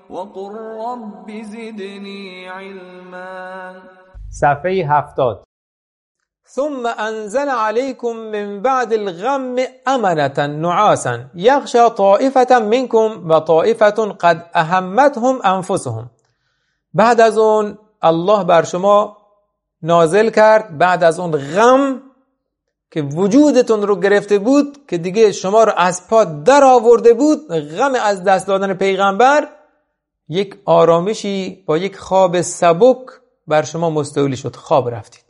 وقل رب زدني علما. صفحه 70. ثم انزل عليكم من بعد الغم امنة نعاسا يغشى طائفة منكم و طائفة قد اهمتهم انفسهم. بعد از اون الله بر شما نازل کرد، بعد از اون غم که وجودتون رو گرفته بود، که دیگه شما رو از پا در آورده بود، غم از دست دادن پیغمبر، یک آرامشی با یک خواب سبک بر شما مستولی شد. خواب رفتید.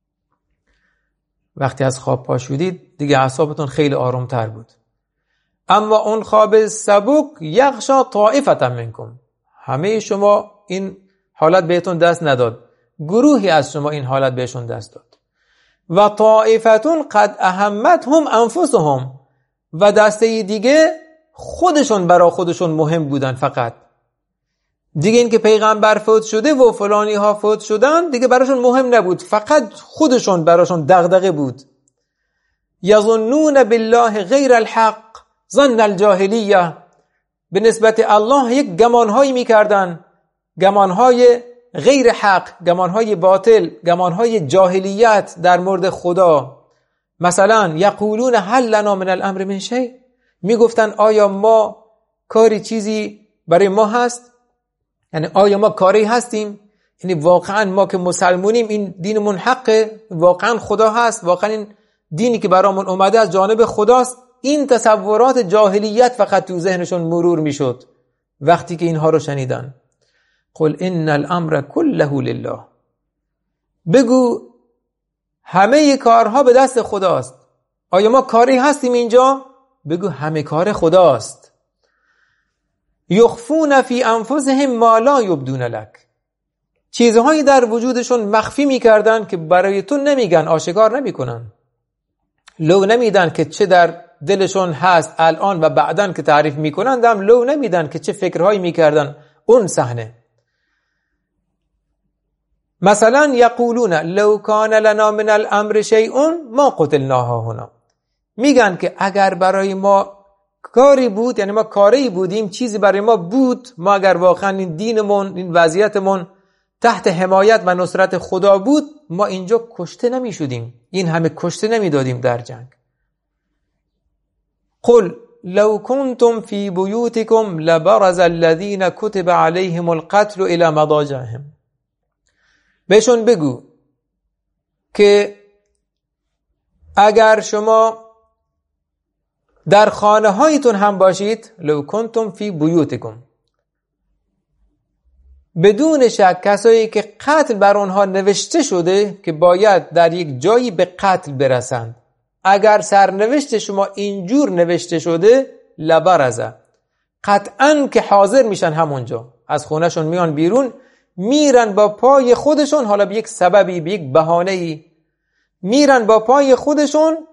وقتی از خواب پا شدید دیگه اعصابتون خیلی آرومتر بود. اما اون خواب سبک یغشا طائفة منکم، همه شما این حالت بهتون دست نداد، گروهی از شما این حالت بهشون دست داد. و طائفتون قد اهمتهم انفسهم، و دسته دیگه خودشون برای خودشون مهم بودن. فقط دیگه این که پیغمبر فوت شده و فلانی ها فوت شدن دیگه براشون مهم نبود، فقط خودشون براشون دغدغه بود. یظنون بالله غیر الحق ظن الجاهلیه، به نسبت الله یک گمانهایی میکردن، گمانهای غیر حق، گمانهای باطل، گمانهای جاهلیت در مورد خدا. مثلا یقولون هل لنا من الامر من شیء، میگفتن آیا ما کاری چیزی برای ما هست؟ یعنی آیا ما کاری هستیم؟ یعنی واقعا ما که مسلمونیم این دینمون حقه؟ واقعا خدا هست؟ واقعا این دینی که برامون اومده از جانب خداست؟ این تصورات جاهلیت فقط تو ذهنشون مرور میشد وقتی که اینها رو شنیدن. قل ان الامر كله لله، بگو همه کارها به دست خداست. آیا ما کاری هستیم اینجا؟ بگو همه کار خداست. یخفون فی انفسهم ما لا یبدون لک، چیزهایی در وجودشون مخفی میکردن که برای تو نمیگن، آشکار نمیکنن، لو نمیدن که چه در دلشون هست الان و بعدن که تعریف میکنن هم لو نمیدن که چه فکرهایی میکردن اون صحنه. مثلا یقولون لو کان لنا من الامر شیء ما قتلناها هنا، میگن که اگر برای ما کاری بود، یعنی ما کاری بودیم، چیزی برای ما بود، ما اگر واقعا این دینمون، این وضعیتمون تحت حمایت و نصرت خدا بود، ما اینجا کشته نمی شدیم، این همه کشته نمی دادیم در جنگ. قل لو کنتم فی بیوتکم لبرز الذین کتب علیهم القتل الی مضاجعهم، بهشون بگو که اگر شما در خانه هایتون هم باشید، لو کنتم فی بیوتکم، بدون شک کسایی که قتل بر اونها نوشته شده که باید در یک جایی به قتل برسند، اگر سرنوشت شما اینجور نوشته شده، لبرزه، قطعاً که حاضر میشن همونجا، از خونهشون میان بیرون، میرن با پای خودشون، حالا به یک سببی، به یک بهانه‌ای، میرن با پای خودشون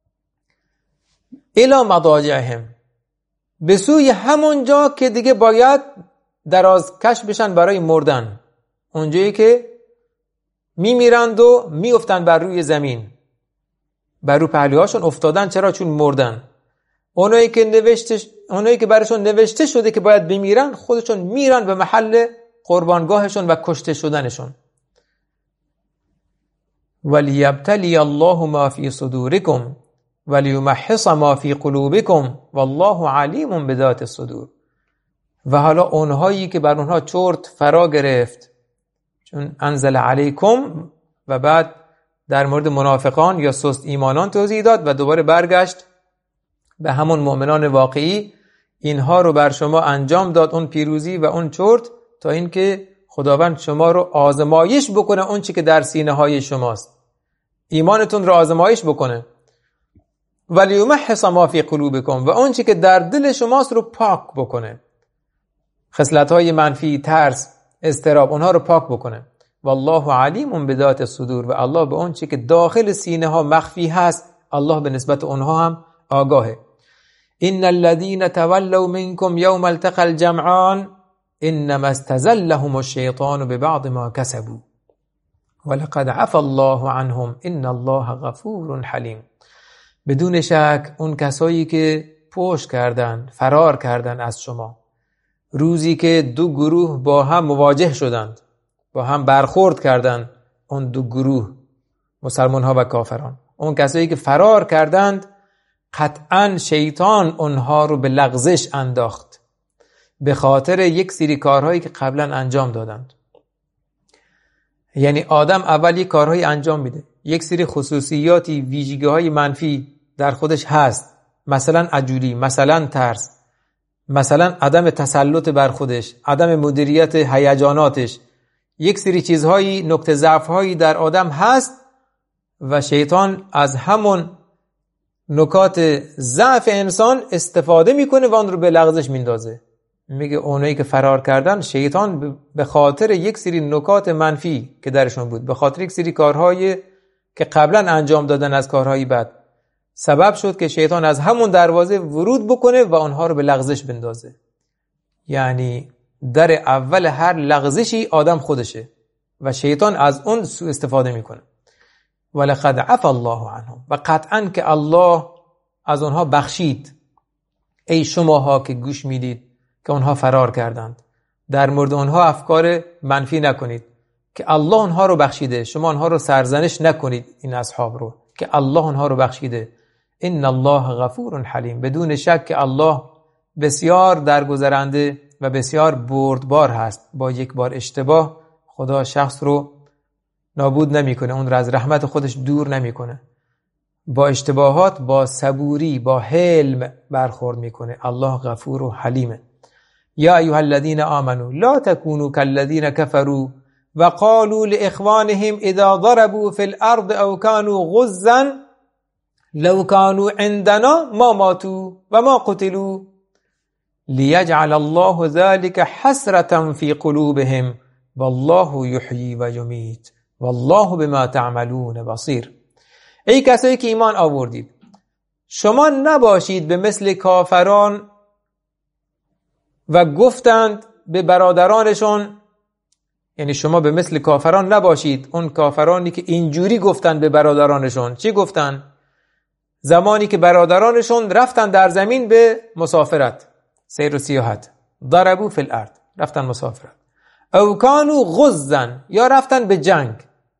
الی مضاجعهم، به سوی همون جا که دیگه باید دراز کش بشن برای مردن، اونجایی که میمیرند و میافتن بر روی زمین، بر رو پهلوهاشون افتادن. چرا؟ چون مردن. اونایی که براشون نوشته شده که باید بمیرن، خودشون میرن به محل قربانگاهشون و کشته شدنشون. ولیبتلی الله ما فی صدورکم ولیمحص ما فی قلوبکم والله علیم بذات الصدور. و حالا اونهایی که بر اونها چرت فرا گرفت، چون انزل علیکم و بعد در مورد منافقان یا سست ایمانان توضیح داد و دوباره برگشت به همون مؤمنان واقعی، اینها رو بر شما انجام داد، اون پیروزی و اون چرت، تا اینکه خداوند شما رو آزمایش بکنه، اون چی که در سینه های شماست، ایمانتون رو آزمایش بکنه. ولیمحص ما فی قلوبکم، و اون چی که در دل شماست رو پاک بکنه، خصلت‌های منفی، ترس، اضطراب، اونها رو پاک بکنه. والله علیم بذات الصدور، و الله به اون چی که داخل سینه ها مخفی هست، الله به نسبت اونها هم آگاهه. ان الذين تولوا منكم يوم التقى الجمعان انما استزلهم الشيطان ببعض ما كسبوا ولقد عفى الله عنهم ان الله غفور حلیم. بدون شک اون کسایی که پشت کردن، فرار کردن از شما روزی که دو گروه با هم مواجه شدند، با هم برخورد کردند، اون دو گروه مسلمان ها و کافران، اون کسایی که فرار کردند قطعا شیطان اونها رو به لغزش انداخت به خاطر یک سری کارهایی که قبلا انجام دادند. یعنی آدم اول یک کارهایی انجام میده، یک سری خصوصیاتی، ویژگی‌های منفی در خودش هست، مثلا عجولی، مثلا ترس، مثلا عدم تسلط بر خودش، عدم مدیریت هیجاناتش، یک سری چیزهایی، نقطه ضعف‌هایی در آدم هست و شیطان از همون نکات ضعف انسان استفاده میکنه و اون رو به لغزش میندازه. میگه اونایی که فرار کردن، شیطان به خاطر یک سری نکات منفی که درشون بود، به خاطر یک سری کارهایی که قبلا انجام دادن از کارهایی بد، سبب شد که شیطان از همون دروازه ورود بکنه و اونها رو به لغزش بندازه. یعنی در اول هر لغزشی آدم خودشه و شیطان از اون سوء استفاده میکنه. ولقد عفا الله عنهم، و قطعا که الله از اونها بخشید. ای شماها که گوش میدید که اونها فرار کردند، در مورد اونها افکار منفی نکنید که الله اونها رو بخشیده. شما اونها رو سرزنش نکنید، این اصحاب رو، که الله اونها رو بخشیده. ان الله غفور حلیم، بدون شک که الله بسیار درگذرنده و بسیار بردبار هست. با یک بار اشتباه خدا شخص رو نابود نمیکنه، اون رو از رحمت خودش دور نمیکنه. با اشتباهات با صبوری، با حلم برخورد میکنه. الله غفور و حلیمه. یا ایها الذین آمنوا لا تکونوا كالذین كفروا وقالوا لاخوانهم اذا ضربوا في الارض او كانوا غزا لو كانوا عندنا ما ماتوا وما قتلوا ليجعل الله ذلك حسرة في قلوبهم والله يحيي و يميت والله بما تعملون بصیر. ای کسایی که ایمان آوردید، شما نباشید به مثل کافران و گفتند به برادرانشون، یعنی شما به مثل کافران نباشید. اون کافرانی که اینجوری گفتند به برادرانشون، چی گفتند؟ زمانی که برادرانشون رفتن در زمین به مسافرت، سیر و سیاحت، ضربوا فی الارض، رفتن مسافرت، او کانوا غزا، یا رفتن به جنگ،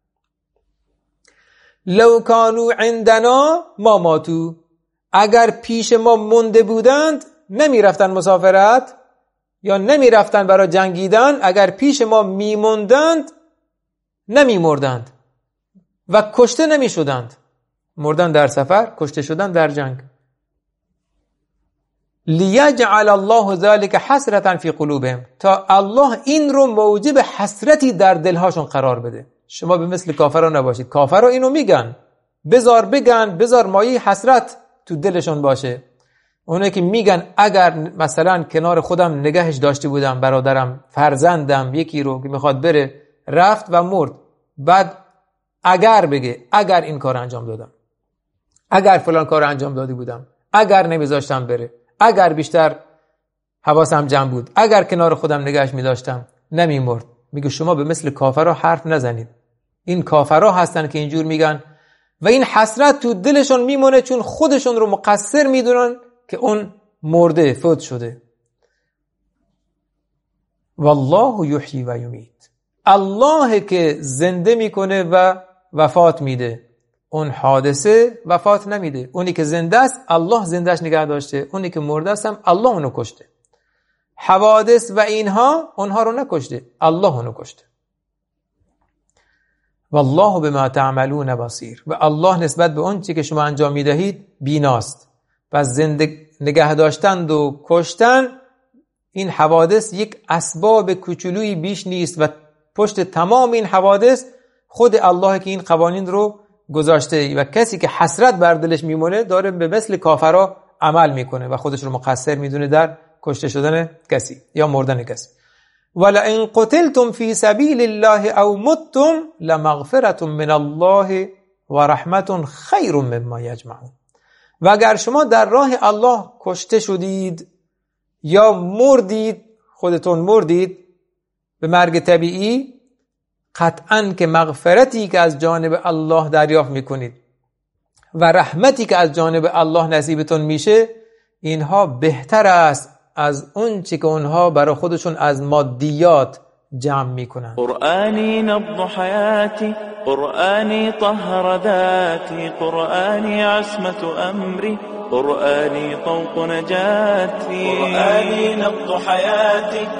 لو کانوا عندنا ما ماتوا، اگر پیش ما مونده بودند نمی رفتن مسافرت یا نمی رفتن برای جنگیدن، اگر پیش ما می موندند نمی مردند و کشته نمی شدند. مردن در سفر، کشته شدن در جنگ. لیجعل الله ذلك حسرة فی قلوبهم، تا الله این رو موجب حسرتی در دلهاشون قرار بده. شما به مثل کافران نباشید. کافران اینو میگن، بذار بگن، بذار مایه حسرت تو دلشون باشه. اونایی که میگن اگر مثلا کنار خودم نگهش داشته بودم، برادرم، فرزندم، یکی رو که میخواد بره، رفت و مرد، بعد اگر بگه اگر این کار انجام دادم، اگر فلان کار انجام دادی بودم، اگر نمیذاشتم بره، اگر بیشتر حواسم جمع بود، اگر کنار خودم نگهش میداشتم نمیمرد. میگه شما به مثل کافرها حرف نزنید. این کافرها هستن که اینجور میگن و این حسرت تو دلشون میمونه، چون خودشون رو مقصر میدونن که اون مرده، فوت شده. والله یحیی و یمیت، الله که زنده میکنه و وفات میده. اون حادثه وفات نمیده. اونی که زنده است الله زندهش نگه داشته، اونی که مرده است هم الله اونو کشته. حوادث و اینها اونها رو نکشته، الله اونو کشته. والله بما تعملون بصیر، و الله نسبت به اون چی که شما انجام میدهید بیناست. پس زنده نگه داشتن و کشتن، این حوادث یک اسباب کوچولویی بیش نیست و پشت تمام این حوادث خود الله که این قوانین رو گذاشته و کسی که حسرت بر دلش میمونه داره به مثل کافرها عمل میکنه و خودش رو مقصر میدونه در کشته شدن کسی یا مردن کسی. ولئن قتلتم فی سبیل الله او متم لمغفرة من الله و رحمة خیر مما یجمعون. و اگر شما در راه الله کشته شدید یا مردید، خودتون مردید به مرگ طبیعی، قطعاً که مغفرتی که از جانب الله دریافت میکنید و رحمتی که از جانب الله نصیبتون میشه، اینها بهتر است از اون چی که اونها برای خودشون از مادیات جمع میکنن. قرآنی نبض حیاتی، قرآنی طهر ذاتی، قرآنی عصمت امری، قرآنی طوق نجاتی، قرآنی نبض حیاتی.